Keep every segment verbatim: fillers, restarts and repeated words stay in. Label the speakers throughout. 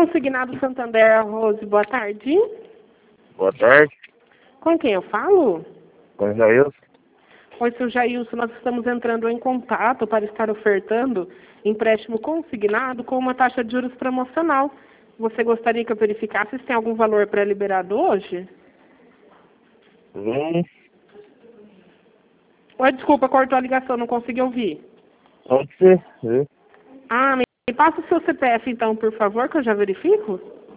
Speaker 1: Consignado Santander, Rose, boa tarde.
Speaker 2: Boa tarde.
Speaker 1: Com quem eu falo?
Speaker 2: Com o Jailson.
Speaker 1: Oi, seu Jailson, nós estamos entrando em contato para estar ofertando empréstimo consignado com uma taxa de juros promocional. Você gostaria que eu verificasse se tem algum valor pré-liberado hoje?
Speaker 2: Hum,
Speaker 1: Oi, desculpa, cortou a ligação, não consegui ouvir.
Speaker 2: pode ser. Hum.
Speaker 1: Ah, me passa o seu C P F então, por favor, que eu já verifico.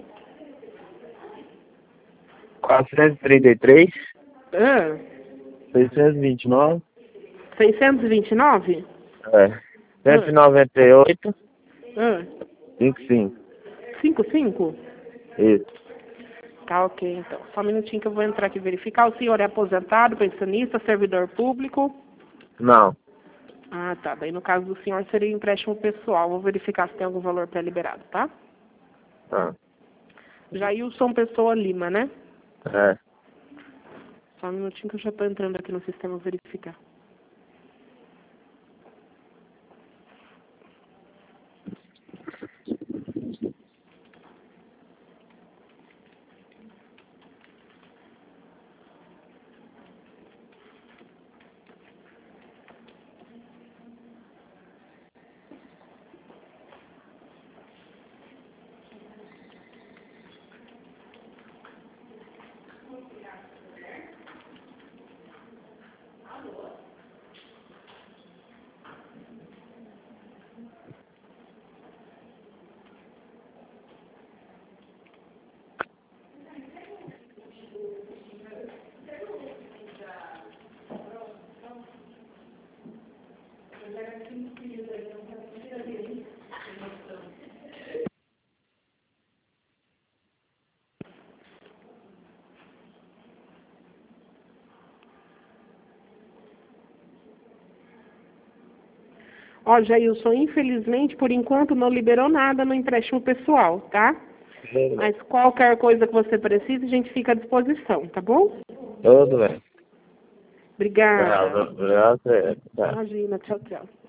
Speaker 2: quatrocentos e trinta e três,
Speaker 1: Ah,
Speaker 2: seiscentos e vinte e nove,
Speaker 1: seiscentos e vinte e nove?
Speaker 2: é, cento e noventa e oito,
Speaker 1: Ah,
Speaker 2: vinte e cinco.
Speaker 1: cinco cinco?
Speaker 2: Isso.
Speaker 1: Tá, ok, então. Só um minutinho que eu vou entrar aqui e verificar. O senhor é aposentado, pensionista, servidor público?
Speaker 2: Não.
Speaker 1: Ah, tá. Daí no caso do senhor seria empréstimo pessoal. Vou verificar se tem algum valor pré-liberado, tá?
Speaker 2: Tá.
Speaker 1: Jailson Pessoa Lima, né?
Speaker 2: É.
Speaker 1: Só um minutinho que eu já tô entrando aqui no sistema verificar. Ó, Jailson, infelizmente, por enquanto, não liberou nada no empréstimo pessoal, tá? Mas qualquer coisa que você precise, a gente fica à disposição, tá bom?
Speaker 2: Tudo bem.
Speaker 1: Obrigada.
Speaker 2: Obrigado. Obrigado. É, tá.
Speaker 1: Imagina, tchau, tchau.